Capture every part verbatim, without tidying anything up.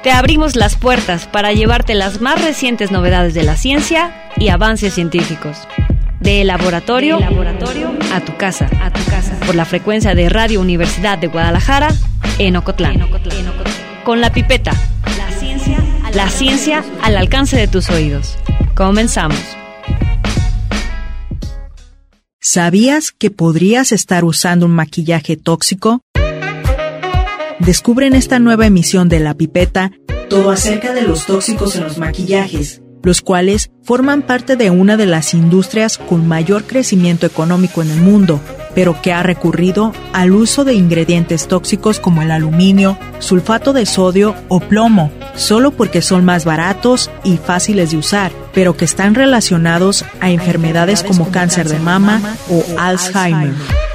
Te abrimos las puertas para llevarte las más recientes novedades de la ciencia y avances científicos. De laboratorio, de laboratorio a tu casa, a tu casa, por la frecuencia de Radio Universidad de Guadalajara en Ocotlán. En Ocotlán. En Ocotlán. Con la pipeta, la ciencia, la ciencia al alcance de tus oídos. Comenzamos. ¿Sabías que podrías estar usando un maquillaje tóxico? Descubre en esta nueva emisión de La Pipeta todo acerca de los tóxicos en los maquillajes, los cuales forman parte de una de las industrias con mayor crecimiento económico en el mundo, pero que ha recurrido al uso de ingredientes tóxicos como el aluminio, sulfato de sodio o plomo, solo porque son más baratos y fáciles de usar, pero que están relacionados a enfermedades como cáncer de mama o Alzheimer.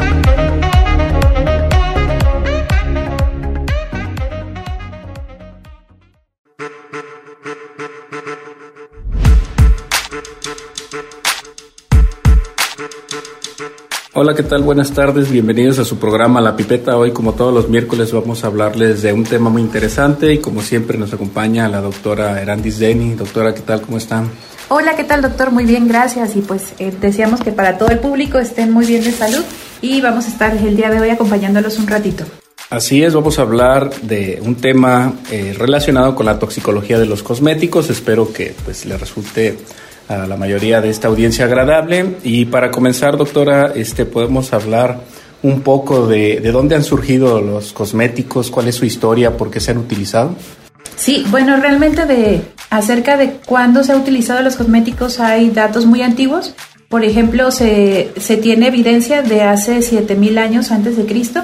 Hola, ¿qué tal? Buenas tardes, bienvenidos a su programa La Pipeta. Hoy, como todos los miércoles, vamos a hablarles de un tema muy interesante y como siempre nos acompaña la doctora Erandis Deni. Doctora, ¿qué tal? ¿Cómo están? Hola, ¿qué tal, doctor? Muy bien, gracias. Y pues eh, deseamos que para todo el público estén muy bien de salud y vamos a estar el día de hoy acompañándolos un ratito. Así es, vamos a hablar de un tema eh, relacionado con la toxicología de los cosméticos. Espero que pues les resulte a la mayoría de esta audiencia agradable. Y para comenzar, doctora, este, podemos hablar un poco de, de dónde han surgido los cosméticos, cuál es su historia, por qué se han utilizado. Sí, bueno, realmente de acerca de cuándo se han utilizado los cosméticos hay datos muy antiguos. Por ejemplo, se, se tiene evidencia de hace siete mil años antes de Cristo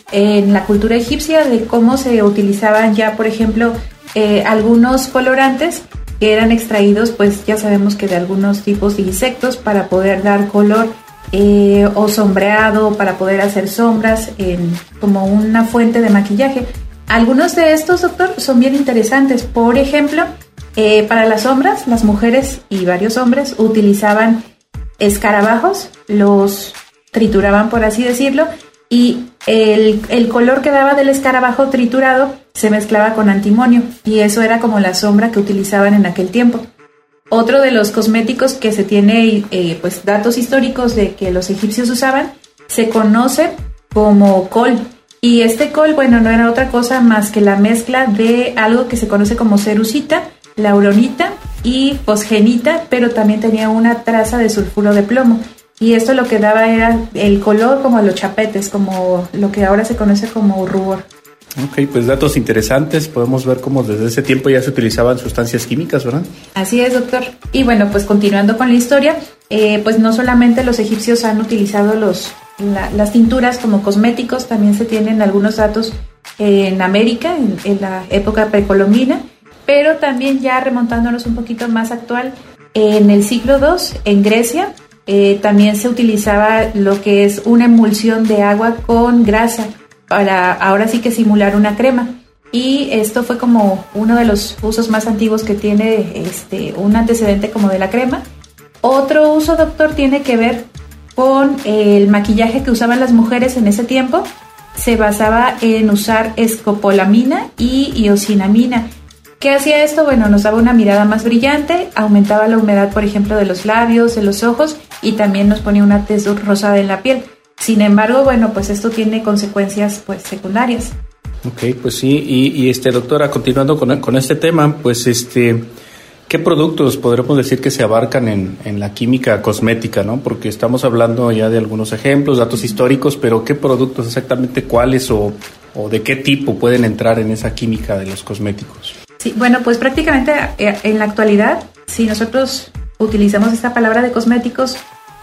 en la cultura egipcia de cómo se utilizaban ya, por ejemplo, eh, algunos colorantes que eran extraídos, pues ya sabemos que de algunos tipos de insectos para poder dar color eh, o sombreado, para poder hacer sombras en, como una fuente de maquillaje. Algunos de estos, doctor, son bien interesantes. Por ejemplo, eh, para las sombras, las mujeres y varios hombres utilizaban escarabajos, los trituraban, por así decirlo, y el, el color que daba del escarabajo triturado se mezclaba con antimonio y eso era como la sombra que utilizaban en aquel tiempo. Otro de los cosméticos que se tiene eh, pues datos históricos de que los egipcios usaban se conoce como col, y este col, bueno, no era otra cosa más que la mezcla de algo que se conoce como cerucita, lauronita y fosgenita, pero también tenía una traza de sulfuro de plomo. Y esto lo que daba era el color como los chapetes, como lo que ahora se conoce como rubor. Ok, pues datos interesantes. Podemos ver cómo desde ese tiempo ya se utilizaban sustancias químicas, ¿verdad? Así es, doctor. Y bueno, pues continuando con la historia, eh, pues no solamente los egipcios han utilizado los, la, las tinturas como cosméticos, también se tienen algunos datos en América, en, en la época precolombina, pero también ya remontándonos un poquito más actual, en el siglo segundo, en Grecia, Eh, también se utilizaba lo que es una emulsión de agua con grasa para ahora sí que simular una crema, y esto fue como uno de los usos más antiguos que tiene este, un antecedente como de la crema. Otro uso, doctor, tiene que ver con el maquillaje que usaban las mujeres en ese tiempo. Se basaba en usar escopolamina y iocinamina. ¿Qué hacía esto? Bueno, nos daba una mirada más brillante, aumentaba la humedad, por ejemplo, de los labios, de los ojos, y también nos ponía una tez rosada en la piel. Sin embargo, bueno, pues esto tiene consecuencias pues secundarias. Ok, pues sí, y, y este, doctora, continuando con, con este tema, pues este, ¿qué productos podremos decir que se abarcan en, en la química cosmética, no? Porque estamos hablando ya de algunos ejemplos, datos históricos, pero ¿qué productos exactamente, cuáles o, o de qué tipo pueden entrar en esa química de los cosméticos? Sí, bueno, pues prácticamente en la actualidad, si nosotros utilizamos esta palabra de cosméticos,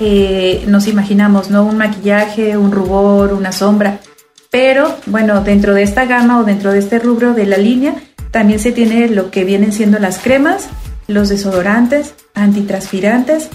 eh, nos imaginamos, ¿no? Un maquillaje, un rubor, una sombra. Pero, bueno, dentro de esta gama o dentro de este rubro de la línea, también se tiene lo que vienen siendo las cremas, los desodorantes, antitranspirantes.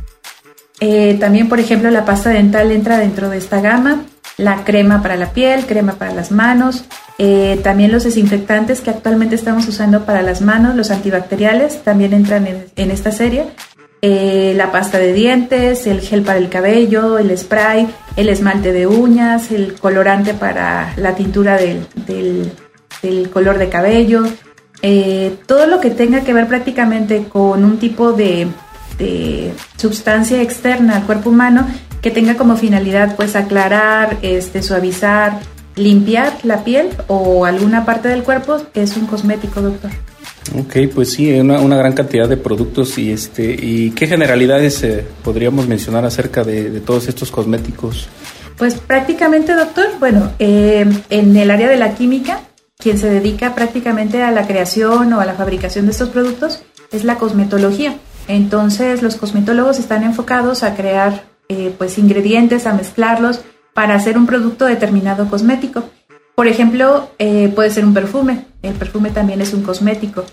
Eh, también, por ejemplo, la pasta dental entra dentro de esta gama. La crema para la piel, crema para las manos, eh, también los desinfectantes que actualmente estamos usando para las manos, los antibacteriales, también entran en, en esta serie. Eh, la pasta de dientes, el gel para el cabello, el spray, el esmalte de uñas, el colorante para la tintura del, del, del color de cabello, eh, todo lo que tenga que ver prácticamente con un tipo de, de sustancia externa al cuerpo humano que tenga como finalidad pues aclarar, este, suavizar, limpiar la piel o alguna parte del cuerpo, es un cosmético, doctor. Ok, pues sí, una, una gran cantidad de productos. Y este y ¿qué generalidades eh, podríamos mencionar acerca de, de todos estos cosméticos? Pues prácticamente, doctor, bueno, eh, en el área de la química, quien se dedica prácticamente a la creación o a la fabricación de estos productos es la cosmetología. Entonces, los cosmetólogos están enfocados a crear eh, pues ingredientes, a mezclarlos para hacer un producto determinado cosmético. Por ejemplo, eh, puede ser un perfume. El perfume también es un cosmético.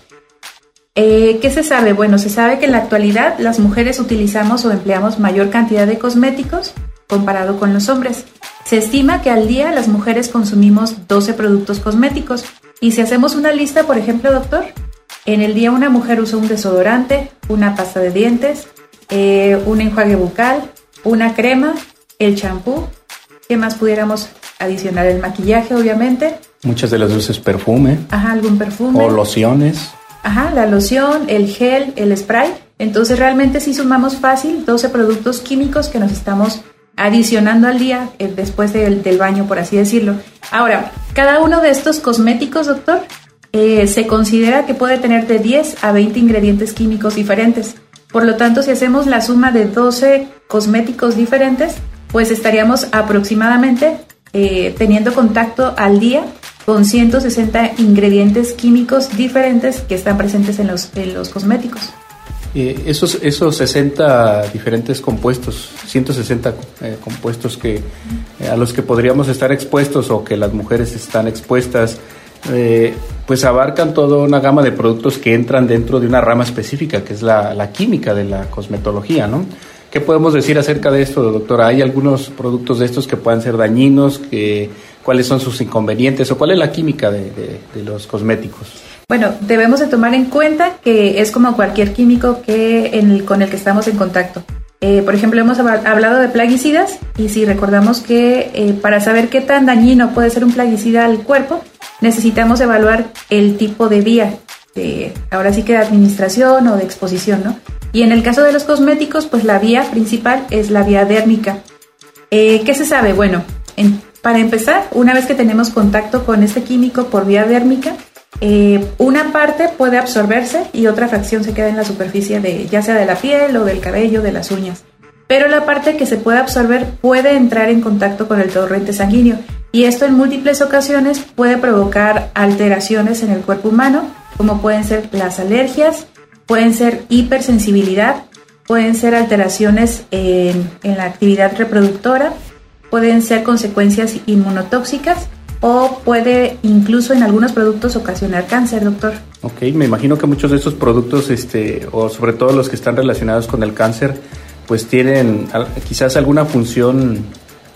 Eh, ¿Qué se sabe? Bueno, se sabe que en la actualidad las mujeres utilizamos o empleamos mayor cantidad de cosméticos comparado con los hombres. Se estima que al día las mujeres consumimos doce productos cosméticos. Y si hacemos una lista, por ejemplo, doctor, en el día una mujer usa un desodorante, una pasta de dientes, eh, un enjuague bucal, una crema, el champú. ¿Qué más pudiéramos adicionar? El maquillaje, obviamente. Muchas de las veces perfume. Ajá, algún perfume. O lociones. Ajá, la loción, el gel, el spray. Entonces realmente sí sumamos fácil doce productos químicos que nos estamos adicionando al día eh, después del, del baño, por así decirlo. Ahora, cada uno de estos cosméticos, doctor, eh, se considera que puede tener de diez a veinte ingredientes químicos diferentes. Por lo tanto, si hacemos la suma de doce cosméticos diferentes, pues estaríamos aproximadamente eh, teniendo contacto al día con ciento sesenta ingredientes químicos diferentes que están presentes en los, en los cosméticos. Eh, esos, esos sesenta diferentes compuestos, ciento sesenta eh, compuestos que, eh, a los que podríamos estar expuestos o que las mujeres están expuestas, eh, pues abarcan toda una gama de productos que entran dentro de una rama específica, que es la, la química de la cosmetología, ¿no? ¿Qué podemos decir acerca de esto, doctora? ¿Hay algunos productos de estos que puedan ser dañinos? Que, ¿Cuáles son sus inconvenientes? ¿O cuál es la química de, de, de los cosméticos? Bueno, debemos de tomar en cuenta que es como cualquier químico que en el, con el que estamos en contacto. Eh, por ejemplo, hemos hablado de plaguicidas y si recordamos que eh, para saber qué tan dañino puede ser un plaguicida al cuerpo, necesitamos evaluar el tipo de vía, de, ahora sí que de administración o de exposición, ¿no? Y en el caso de los cosméticos, pues la vía principal es la vía dérmica. Eh, ¿Qué se sabe? Bueno, en, para empezar, una vez que tenemos contacto con este químico por vía dérmica, eh, una parte puede absorberse y otra fracción se queda en la superficie de, ya sea de la piel o del cabello, de las uñas. Pero la parte que se puede absorber puede entrar en contacto con el torrente sanguíneo y esto en múltiples ocasiones puede provocar alteraciones en el cuerpo humano, como pueden ser las alergias, pueden ser hipersensibilidad, pueden ser alteraciones en, en la actividad reproductora, pueden ser consecuencias inmunotóxicas o puede incluso en algunos productos ocasionar cáncer, doctor. Ok, me imagino que muchos de estos productos, este, o sobre todo los que están relacionados con el cáncer, pues tienen quizás alguna función,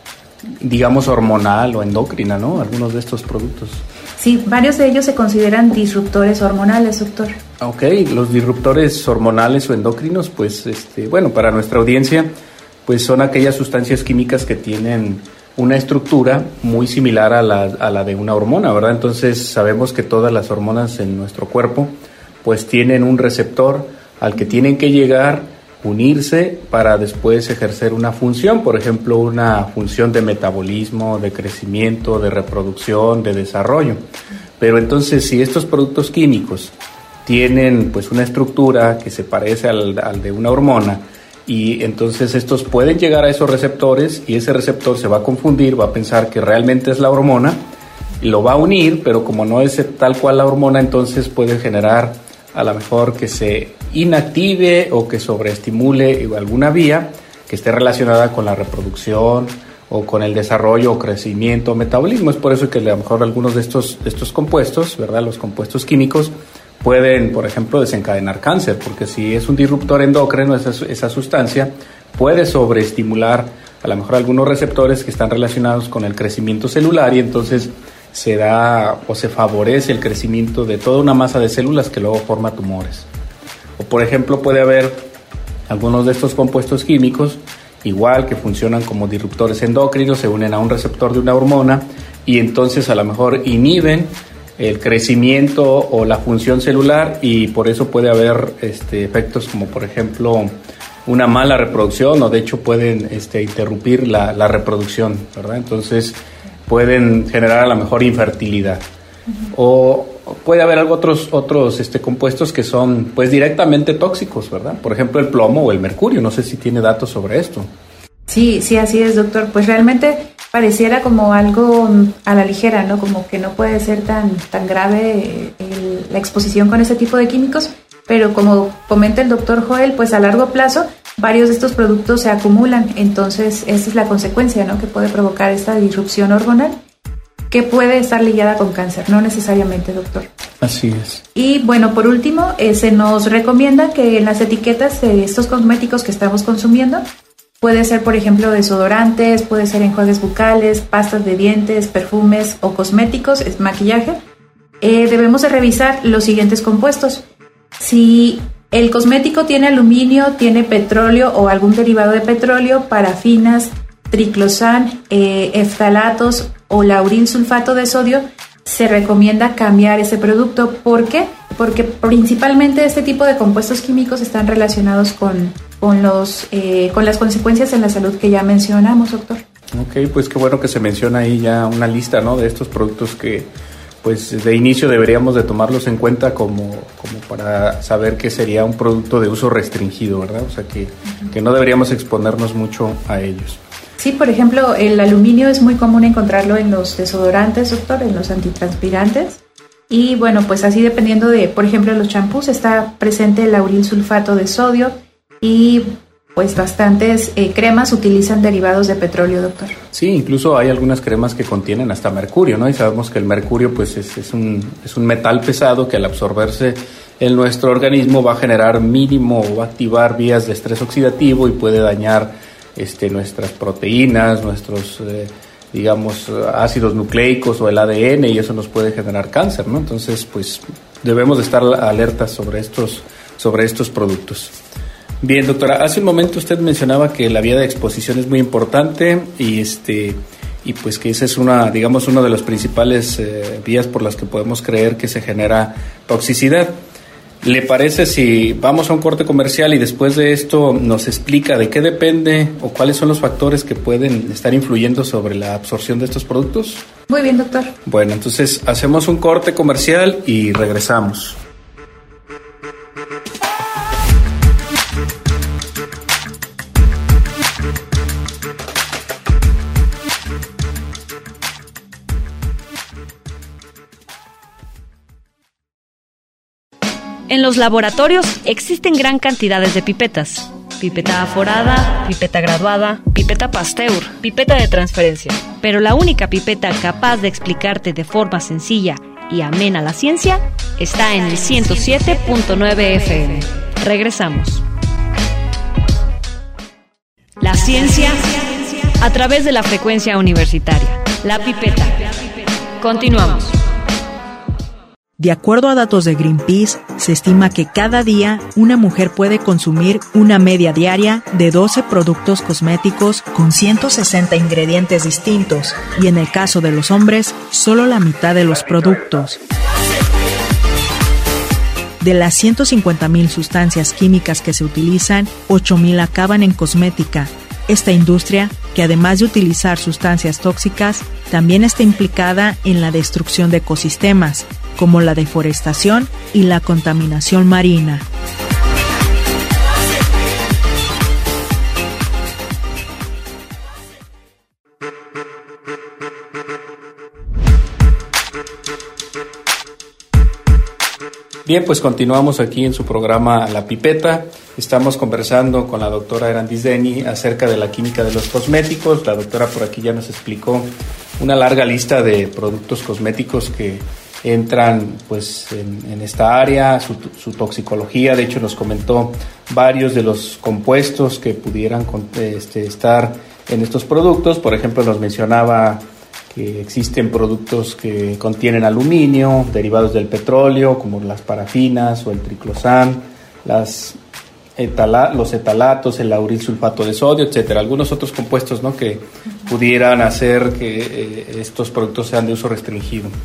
digamos, hormonal o endocrina, ¿no? Algunos de estos productos. Sí, varios de ellos se consideran disruptores hormonales, doctor. Ok, los disruptores hormonales o endocrinos, pues, este, bueno, para nuestra audiencia, pues son aquellas sustancias químicas que tienen una estructura muy similar a la, a la de una hormona, ¿verdad? Entonces sabemos que todas las hormonas en nuestro cuerpo, pues tienen un receptor al que tienen que llegar, unirse para después ejercer una función, por ejemplo, una función de metabolismo, de crecimiento, de reproducción, de desarrollo. Pero entonces, si estos productos químicos tienen pues una estructura que se parece al, al de una hormona, y entonces estos pueden llegar a esos receptores y ese receptor se va a confundir, va a pensar que realmente es la hormona, y lo va a unir, pero como no es tal cual la hormona, entonces puede generar a lo mejor que se inactive o que sobreestimule alguna vía que esté relacionada con la reproducción o con el desarrollo o crecimiento o metabolismo. Es por eso que a lo mejor algunos de estos, de estos compuestos, ¿verdad? Los compuestos químicos pueden, por ejemplo, desencadenar cáncer, porque si es un disruptor endocrino, esa, esa sustancia puede sobreestimular a lo mejor algunos receptores que están relacionados con el crecimiento celular y entonces se da o se favorece el crecimiento de toda una masa de células que luego forma tumores. O por ejemplo puede haber algunos de estos compuestos químicos, igual que funcionan como disruptores endocrinos, se unen a un receptor de una hormona y entonces a lo mejor inhiben el crecimiento o la función celular, y por eso puede haber este, efectos como por ejemplo una mala reproducción, o de hecho pueden este, interrumpir la, la reproducción, ¿verdad? Entonces pueden generar a lo mejor infertilidad. O puede haber algo, otros otros este, compuestos que son pues directamente tóxicos, ¿verdad? Por ejemplo el plomo o el mercurio. No sé si tiene datos sobre esto. Sí, sí, así es, doctor. Pues realmente pareciera como algo a la ligera, ¿no? Como que no puede ser tan, tan grave el, la exposición con ese tipo de químicos, pero como comenta el doctor Joel, pues a largo plazo varios de estos productos se acumulan. Entonces esa es la consecuencia, ¿no? Que puede provocar esta disrupción hormonal, que puede estar ligada con cáncer, no necesariamente, doctor. Así es. Y bueno, por último, eh, se nos recomienda que en las etiquetas de estos cosméticos que estamos consumiendo, puede ser, por ejemplo, desodorantes, puede ser enjuagues bucales, pastas de dientes, perfumes o cosméticos, es maquillaje, eh, debemos de revisar los siguientes compuestos. Si el cosmético tiene aluminio, tiene petróleo o algún derivado de petróleo, parafinas, triclosan, eh, eftalatos o lauril sulfato de sodio, se recomienda cambiar ese producto. ¿Por qué? Porque principalmente este tipo de compuestos químicos están relacionados con, con, los, eh, con las consecuencias en la salud que ya mencionamos, doctor. Ok, pues qué bueno que se menciona ahí ya una lista, ¿no?, de estos productos que pues de inicio deberíamos de tomarlos en cuenta como, como para saber que sería un producto de uso restringido, ¿verdad? O sea que, uh-huh. que no deberíamos exponernos mucho a ellos. Sí, por ejemplo, el aluminio es muy común encontrarlo en los desodorantes, doctor, en los antitranspirantes. Y bueno, pues así dependiendo de, por ejemplo, los champús está presente el lauril sulfato de sodio y pues bastantes eh, cremas utilizan derivados de petróleo, doctor. Sí, incluso hay algunas cremas que contienen hasta mercurio, ¿no? Y sabemos que el mercurio pues es, es, un, es un metal pesado que al absorberse en nuestro organismo va a generar mínimo o va a activar vías de estrés oxidativo y puede dañar este, nuestras proteínas, nuestros, eh, digamos, ácidos nucleicos o el A D N, y eso nos puede generar cáncer, ¿no? Entonces, pues debemos de estar alertas sobre estos, sobre estos productos. Bien, doctora, hace un momento usted mencionaba que la vía de exposición es muy importante y este y pues que esa es una, digamos, una de las principales eh, vías por las que podemos creer que se genera toxicidad. ¿Le parece si vamos a un corte comercial y después de esto nos explica de qué depende o cuáles son los factores que pueden estar influyendo sobre la absorción de estos productos? Muy bien, doctor. Bueno, entonces hacemos un corte comercial y regresamos. En los laboratorios existen gran cantidades de pipetas. Pipeta aforada, pipeta graduada, pipeta Pasteur, pipeta de transferencia. Pero la única pipeta capaz de explicarte de forma sencilla y amena la ciencia está en el ciento siete punto nueve F M. Regresamos. La ciencia a través de la frecuencia universitaria. La pipeta. Continuamos. De acuerdo a datos de Greenpeace, se estima que cada día una mujer puede consumir una media diaria de doce productos cosméticos con ciento sesenta ingredientes distintos, y en el caso de los hombres, solo la mitad de los productos. De las ciento cincuenta mil sustancias químicas que se utilizan, ocho mil acaban en cosmética. Esta industria, que además de utilizar sustancias tóxicas, también está implicada en la destrucción de ecosistemas, como la deforestación y la contaminación marina. Bien, pues continuamos aquí en su programa La Pipeta. Estamos conversando con la doctora Erandis Deni acerca de la química de los cosméticos. La doctora por aquí ya nos explicó una larga lista de productos cosméticos que entran pues en, en esta área, su, su toxicología. De hecho nos comentó varios de los compuestos que pudieran este, estar en estos productos. Por ejemplo, nos mencionaba que existen productos que contienen aluminio, derivados del petróleo, como las parafinas o el triclosan, las etala, los etalatos, el lauril sulfato de sodio, etcétera. Algunos otros compuestos, ¿no?, que pudieran hacer que eh, estos productos sean de uso restringido.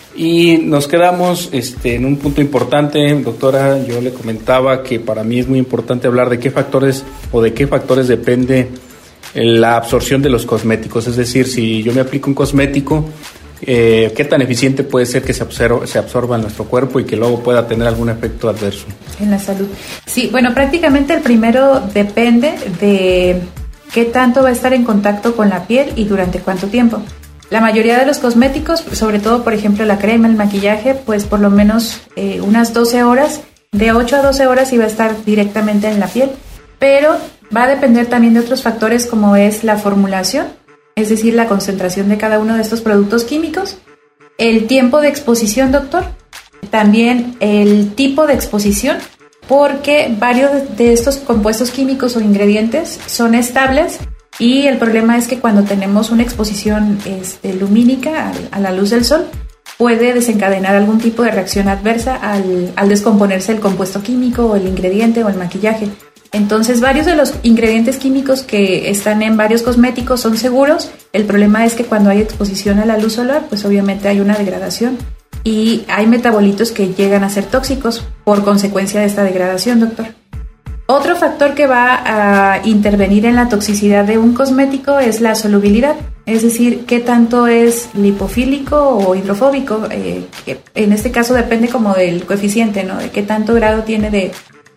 Y nos quedamos este, en un punto importante, doctora. Yo le comentaba que para mí es muy importante hablar de qué factores o de qué factores depende la absorción de los cosméticos. Es decir, si yo me aplico un cosmético, eh, qué tan eficiente puede ser que se absorba, se absorba en nuestro cuerpo y que luego pueda tener algún efecto adverso. En la salud. Sí, bueno, prácticamente el primero depende de qué tanto va a estar en contacto con la piel y durante cuánto tiempo. La mayoría de los cosméticos, sobre todo, por ejemplo, la crema, el maquillaje, pues por lo menos eh, unas doce horas, de ocho a doce horas iba a estar directamente en la piel, pero va a depender también de otros factores como es la formulación, es decir, la concentración de cada uno de estos productos químicos, el tiempo de exposición, doctor, también el tipo de exposición, porque varios de estos compuestos químicos o ingredientes son estables. Y el problema es que cuando tenemos una exposición este, lumínica a, a la luz del sol, puede desencadenar algún tipo de reacción adversa al, al descomponerse el compuesto químico o el ingrediente o el maquillaje. Entonces, varios de los ingredientes químicos que están en varios cosméticos son seguros. El problema es que cuando hay exposición a la luz solar, pues obviamente hay una degradación y hay metabolitos que llegan a ser tóxicos por consecuencia de esta degradación, doctor. Otro factor que va a intervenir en la toxicidad de un cosmético es la solubilidad, es decir, qué tanto es lipofílico o hidrofóbico, eh, que en este caso depende como del coeficiente, ¿no? De qué tanto grado tiene de,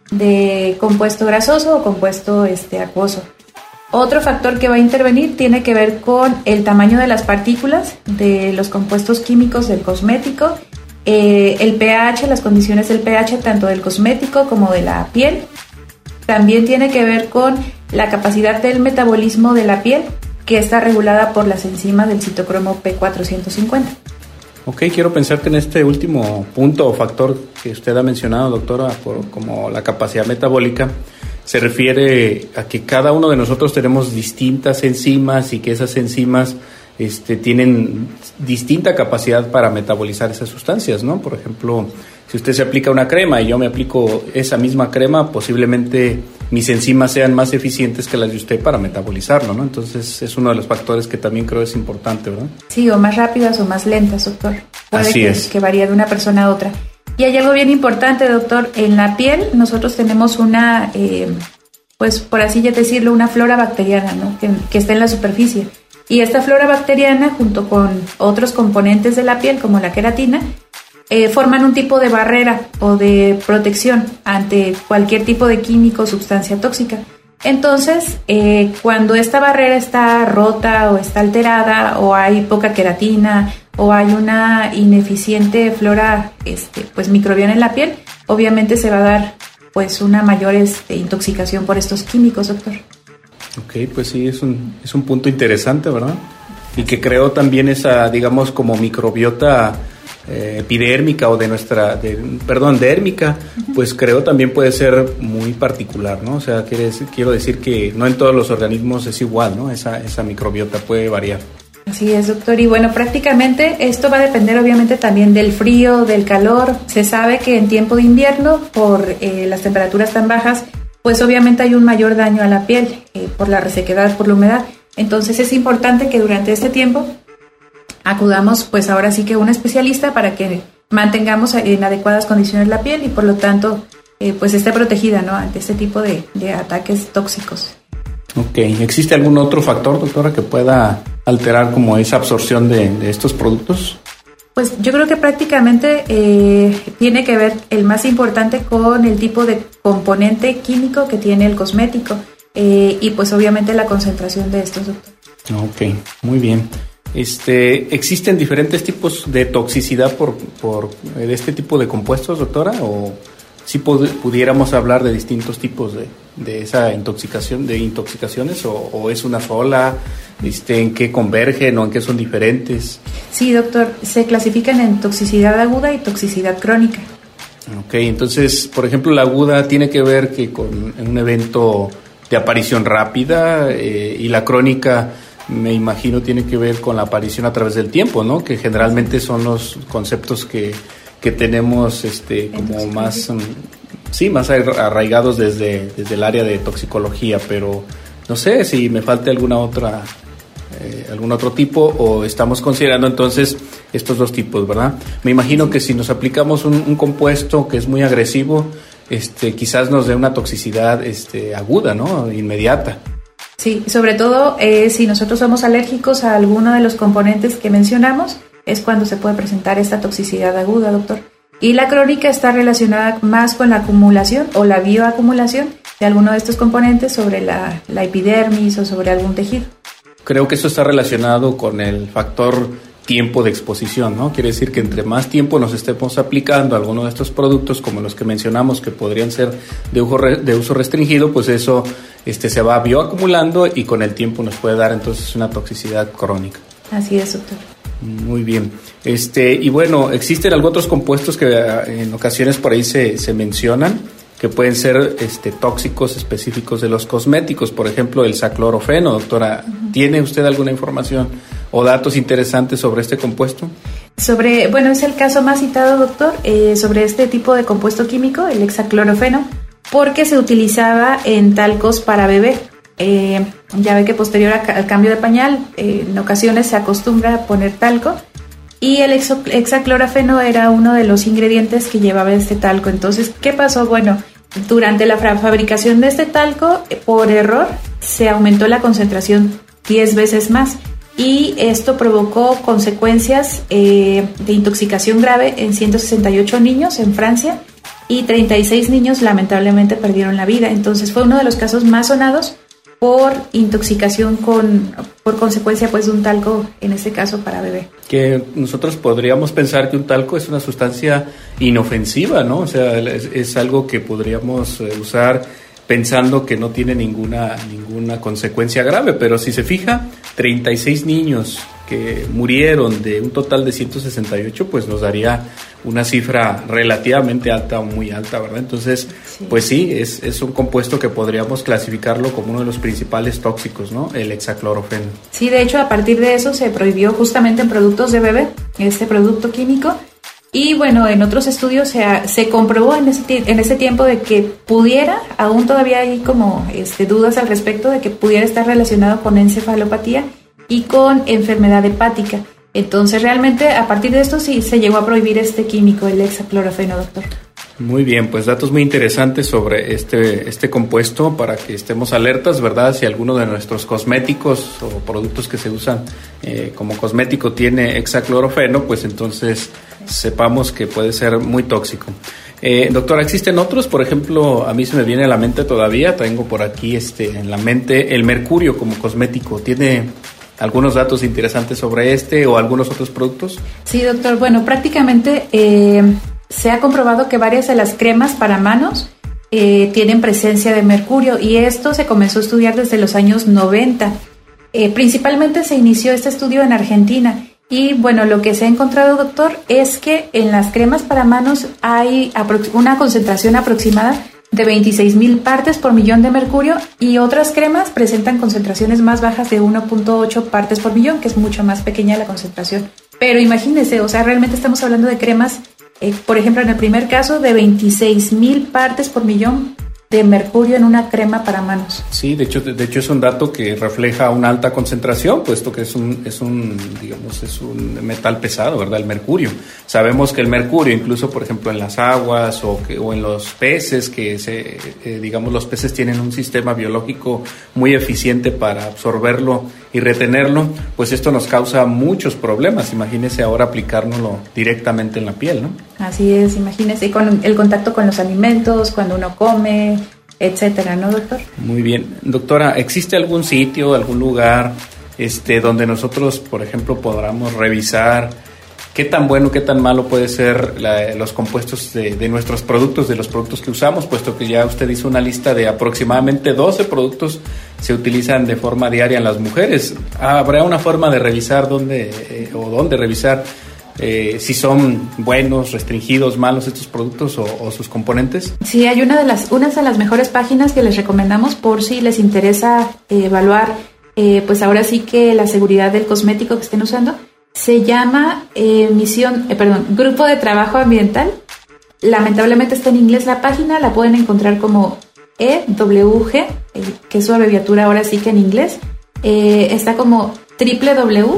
de compuesto grasoso o compuesto este, acuoso. Otro factor que va a intervenir tiene que ver con el tamaño de las partículas de los compuestos químicos del cosmético, eh, el pH, las condiciones del pH tanto del cosmético como de la piel. También tiene que ver con la capacidad del metabolismo de la piel, que está regulada por las enzimas del citocromo P cuatrocientos cincuenta. Ok, quiero pensar que en este último punto o factor que usted ha mencionado, doctora, por, como la capacidad metabólica, se refiere a que cada uno de nosotros tenemos distintas enzimas y que esas enzimas este, tienen distinta capacidad para metabolizar esas sustancias, ¿no? Por ejemplo, si usted se aplica una crema y yo me aplico esa misma crema, posiblemente mis enzimas sean más eficientes que las de usted para metabolizarlo, ¿no? Entonces es uno de los factores que también creo es importante, ¿verdad? Sí, o más rápidas o más lentas, doctor. Puede Así que, es. que varía de una persona a otra. Y hay algo bien importante, doctor. En la piel nosotros tenemos una, eh, pues por así ya decirlo, una flora bacteriana, ¿no? Que, que está en la superficie. Y esta flora bacteriana, junto con otros componentes de la piel, como la queratina, eh, forman un tipo de barrera o de protección ante cualquier tipo de químico o sustancia tóxica. Entonces, eh, cuando esta barrera está rota o está alterada, o hay poca queratina, o hay una ineficiente flora este, pues, microbiana en la piel, obviamente se va a dar pues, una mayor este, intoxicación por estos químicos, doctor. Ok, pues sí, es un, es un punto interesante, ¿verdad? Y que creo también esa, digamos, como microbiota eh, epidérmica o de nuestra, de, perdón, dérmica, pues creo también puede ser muy particular, ¿no? O sea, quiere decir, quiero decir que no en todos los organismos es igual, ¿no? Esa, esa microbiota puede variar. Así es, doctor. Y bueno, prácticamente esto va a depender obviamente también del frío, del calor. Se sabe que en tiempo de invierno, por eh, las temperaturas tan bajas, pues obviamente hay un mayor daño a la piel eh, por la resequedad, por la humedad. Entonces es importante que durante este tiempo acudamos pues ahora sí que a un especialista para que mantengamos en adecuadas condiciones la piel y por lo tanto eh, pues esté protegida, ¿no? Ante este tipo de, de ataques tóxicos. Ok, ¿existe algún otro factor, doctora, que pueda alterar como esa absorción de, de estos productos? Pues yo creo que prácticamente eh, tiene que ver el más importante con el tipo de componente químico que tiene el cosmético eh, y pues obviamente la concentración de estos, doctor. Ok, muy bien. Este, ¿existen diferentes tipos de toxicidad por, por de este tipo de compuestos, doctora? ¿O si pod- pudiéramos hablar de distintos tipos de, de esa intoxicación, de intoxicaciones, o, o es una sola? Este, ¿en qué convergen o en qué son diferentes? Sí, doctor, se clasifican en toxicidad aguda y toxicidad crónica. Ok, entonces, por ejemplo, la aguda tiene que ver que con un evento de aparición rápida eh, y la crónica, me imagino, tiene que ver con la aparición a través del tiempo, ¿no? Que generalmente son los conceptos que, que tenemos este, como más, um, sí, más arraigados desde, desde el área de toxicología, pero no sé si me falta alguna otra eh, algún otro tipo o estamos considerando entonces estos dos tipos, ¿verdad? Me imagino que si nos aplicamos un, un compuesto que es muy agresivo, este, quizás nos dé una toxicidad este, aguda, ¿no? Inmediata. Sí, sobre todo eh, si nosotros somos alérgicos a alguno de los componentes que mencionamos, es cuando se puede presentar esta toxicidad aguda, doctor. Y la crónica está relacionada más con la acumulación o la bioacumulación de alguno de estos componentes sobre la, la epidermis o sobre algún tejido. Creo que eso está relacionado con el factor tiempo de exposición, ¿no? Quiere decir que entre más tiempo nos estemos aplicando alguno de estos productos, como los que mencionamos, que podrían ser de uso, de uso restringido, pues eso este, se va bioacumulando y con el tiempo nos puede dar entonces una toxicidad crónica. Así es, doctor. Muy bien. Este, y bueno, existen algunos otros compuestos que en ocasiones por ahí se, se mencionan, que pueden ser este, tóxicos específicos de los cosméticos, por ejemplo, el saclorofeno. Doctora, uh-huh. ¿Tiene usted alguna información o datos interesantes sobre este compuesto? Sobre, bueno, es el caso más citado, doctor, eh, sobre este tipo de compuesto químico, el hexaclorofeno, porque se utilizaba en talcos para bebé. Eh, ya ve que posterior a, al cambio de pañal, eh, en ocasiones se acostumbra a poner talco, y el hexo, hexaclorofeno era uno de los ingredientes que llevaba este talco. Entonces, ¿qué pasó? Bueno, durante la fabricación de este talco, por error, se aumentó la concentración diez veces más, y esto provocó consecuencias eh, de intoxicación grave en ciento sesenta y ocho niños en Francia, y treinta y seis niños lamentablemente perdieron la vida. Entonces fue uno de los casos más sonados por intoxicación con por consecuencia pues de un talco, en este caso para bebé. Que nosotros podríamos pensar que un talco es una sustancia inofensiva, ¿no? O sea, es, es algo que podríamos usar pensando que no tiene ninguna ninguna consecuencia grave, pero si se fija, treinta y seis niños que murieron de un total de ciento sesenta y ocho, pues nos daría una cifra relativamente alta o muy alta, ¿verdad? Entonces, sí. pues sí, es, es un compuesto que podríamos clasificarlo como uno de los principales tóxicos, ¿no? El hexaclorofeno. Sí, de hecho, a partir de eso se prohibió justamente en productos de bebé este producto químico. Y bueno, en otros estudios se, se comprobó en ese, en ese tiempo de que pudiera, aún todavía hay como este, dudas al respecto, de que pudiera estar relacionado con encefalopatía y con enfermedad hepática. Entonces, realmente, a partir de esto sí se llegó a prohibir este químico, el hexaclorofeno, doctor. Muy bien, pues datos muy interesantes sobre este, este compuesto para que estemos alertas, ¿verdad? Si alguno de nuestros cosméticos o productos que se usan eh, como cosmético tiene hexaclorofeno, pues entonces sepamos que puede ser muy tóxico. Eh, doctora, ¿existen otros? Por ejemplo, a mí se me viene a la mente todavía, tengo por aquí este, en la mente el mercurio como cosmético. ¿Tiene algunos datos interesantes sobre este o algunos otros productos? Sí, doctor. Bueno, prácticamente eh, se ha comprobado que varias de las cremas para manos eh, tienen presencia de mercurio, y esto se comenzó a estudiar desde los años noventa. Eh, principalmente se inició este estudio en Argentina. Y bueno, lo que se ha encontrado, doctor, es que en las cremas para manos hay apro- una concentración aproximada de veintiséis mil partes por millón de mercurio, y otras cremas presentan concentraciones más bajas de uno punto ocho partes por millón, que es mucho más pequeña la concentración. Pero imagínense, o sea, realmente estamos hablando de cremas, eh, por ejemplo, en el primer caso, de veintiséis mil partes por millón de mercurio en una crema para manos. Sí, de hecho, de hecho es un dato que refleja una alta concentración, puesto que es un, es un, digamos, es un metal pesado, ¿verdad? El mercurio. Sabemos que el mercurio, incluso, por ejemplo, en las aguas o, que, o en los peces, que se, eh, digamos, los peces tienen un sistema biológico muy eficiente para absorberlo y retenerlo, pues esto nos causa muchos problemas. Imagínese ahora aplicárnoslo directamente en la piel, ¿no? Así es, imagínese, con el contacto con los alimentos, cuando uno come, etcétera, ¿no, doctor? Muy bien. Doctora, ¿existe algún sitio, algún lugar este, donde nosotros, por ejemplo, podamos revisar qué tan bueno, qué tan malo puede ser la, los compuestos de, de nuestros productos, de los productos que usamos, puesto que ya usted hizo una lista de aproximadamente doce productos se utilizan de forma diaria en las mujeres? ¿Habrá una forma de revisar dónde eh, o dónde revisar Eh, si son buenos, restringidos, malos estos productos o, o sus componentes? Sí, hay una de las una de las mejores páginas que les recomendamos por si les interesa eh, evaluar, eh, pues ahora sí que la seguridad del cosmético que estén usando. Se llama eh, misión, eh, perdón, Grupo de Trabajo Ambiental. Lamentablemente está en inglés la página, la pueden encontrar como E W G, eh, que es su abreviatura ahora sí que en inglés. Eh, está como doble u doble u doble u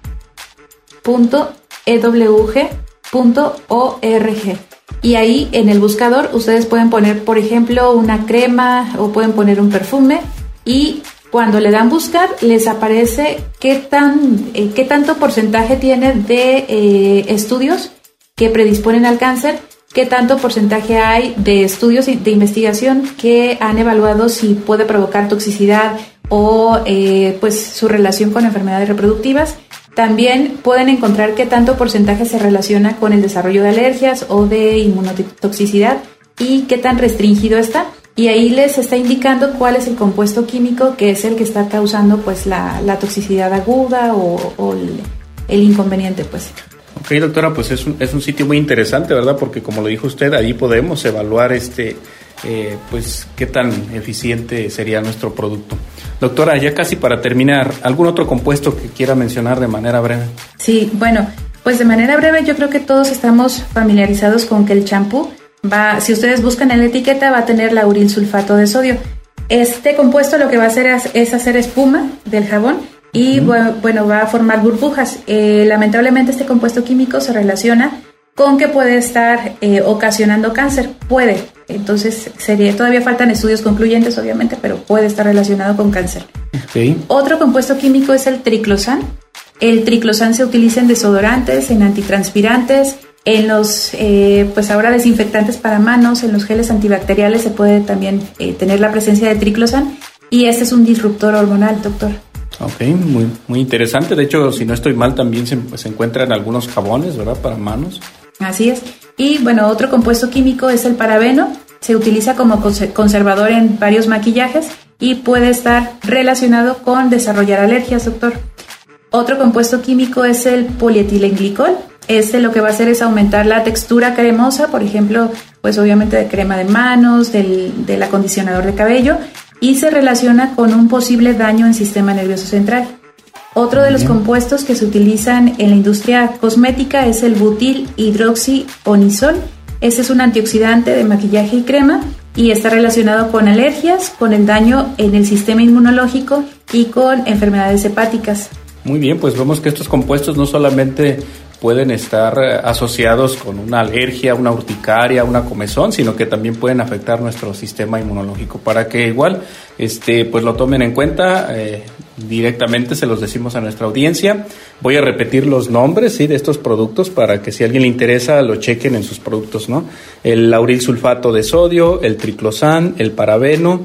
punto e w g punto org. Y ahí en el buscador ustedes pueden poner, por ejemplo, una crema o pueden poner un perfume, y cuando le dan buscar les aparece qué tan eh, qué tanto porcentaje tiene de eh, estudios que predisponen al cáncer, qué tanto porcentaje hay de estudios de investigación que han evaluado si puede provocar toxicidad o eh, pues su relación con enfermedades reproductivas. También pueden encontrar qué tanto porcentaje se relaciona con el desarrollo de alergias o de inmunotoxicidad y qué tan restringido está. Y ahí les está indicando cuál es el compuesto químico que es el que está causando pues la, la toxicidad aguda o, o el, el inconveniente, pues. Ok, doctora, pues es un, es un sitio muy interesante, ¿verdad? Porque como lo dijo usted, ahí podemos evaluar este, eh, pues qué tan eficiente sería nuestro producto. Doctora, ya casi para terminar, ¿algún otro compuesto que quiera mencionar de manera breve? Sí, bueno, pues de manera breve yo creo que todos estamos familiarizados con que el champú va, si ustedes buscan en la etiqueta, va a tener lauril sulfato de sodio. Este compuesto lo que va a hacer es, es hacer espuma del jabón y uh-huh. bueno, va a formar burbujas. Eh, lamentablemente este compuesto químico se relaciona con que puede estar eh, ocasionando cáncer, puede. Entonces sería, todavía faltan estudios concluyentes obviamente, pero puede estar relacionado con cáncer. Okay. Otro compuesto químico es el triclosan. El triclosan se utiliza en desodorantes, en antitranspirantes, en los, eh, pues ahora desinfectantes para manos, en los geles antibacteriales se puede también eh, tener la presencia de triclosan, y este es un disruptor hormonal, doctor. Ok, muy, muy interesante. De hecho, si no estoy mal, también se, se encuentran algunos jabones, ¿verdad?, para manos. Así es. Y bueno, otro compuesto químico es el parabeno. Se utiliza como conservador en varios maquillajes y puede estar relacionado con desarrollar alergias, doctor. Otro compuesto químico es el polietilenglicol. Este lo que va a hacer es aumentar la textura cremosa, por ejemplo, pues obviamente de crema de manos, del, del acondicionador de cabello, y se relaciona con un posible daño en el sistema nervioso central. Otro de los compuestos que se utilizan en la industria cosmética es el butil hidroxionisol. Este es un antioxidante de maquillaje y crema y está relacionado con alergias, con el daño en el sistema inmunológico y con enfermedades hepáticas. Muy bien, pues vemos que estos compuestos no solamente pueden estar asociados con una alergia, una urticaria, una comezón, sino que también pueden afectar nuestro sistema inmunológico. Para que igual este, pues lo tomen en cuenta, eh, directamente se los decimos a nuestra audiencia. Voy a repetir los nombres, ¿sí?, de estos productos para que si a alguien le interesa lo chequen en sus productos, ¿no? El lauril sulfato de sodio, el triclosan, el parabeno,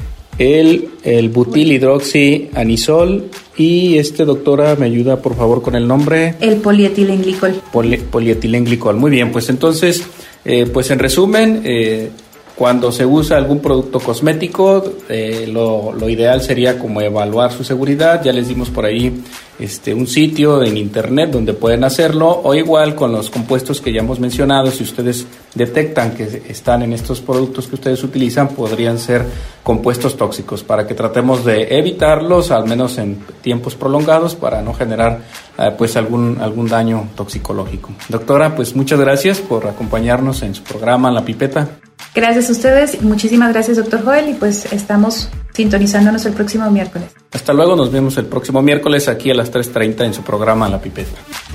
el, el butil hidroxianisol y este, doctora, me ayuda por favor con el nombre. El polietilenglicol. Poli, polietilenglicol. Muy bien, pues entonces, eh, pues en resumen, eh, cuando se usa algún producto cosmético, eh, lo, lo ideal sería como evaluar su seguridad. Ya les dimos por ahí este, un sitio en internet donde pueden hacerlo, o igual con los compuestos que ya hemos mencionado. Si ustedes detectan que están en estos productos que ustedes utilizan, podrían ser compuestos tóxicos, para que tratemos de evitarlos, al menos en tiempos prolongados, para no generar eh, pues algún, algún daño toxicológico. Doctora, pues muchas gracias por acompañarnos en su programa La Pipeta. Gracias a ustedes, muchísimas gracias, doctor Joel, y pues estamos sintonizándonos el próximo miércoles. Hasta luego, nos vemos el próximo miércoles aquí a las tres treinta en su programa La Pipeta.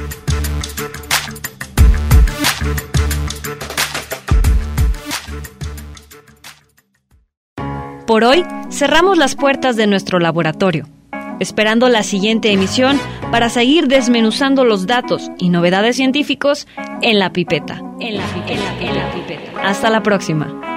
Por hoy, cerramos las puertas de nuestro laboratorio, esperando la siguiente emisión para seguir desmenuzando los datos y novedades científicos en La Pipeta. En la pipeta, en la pipeta. Hasta la próxima.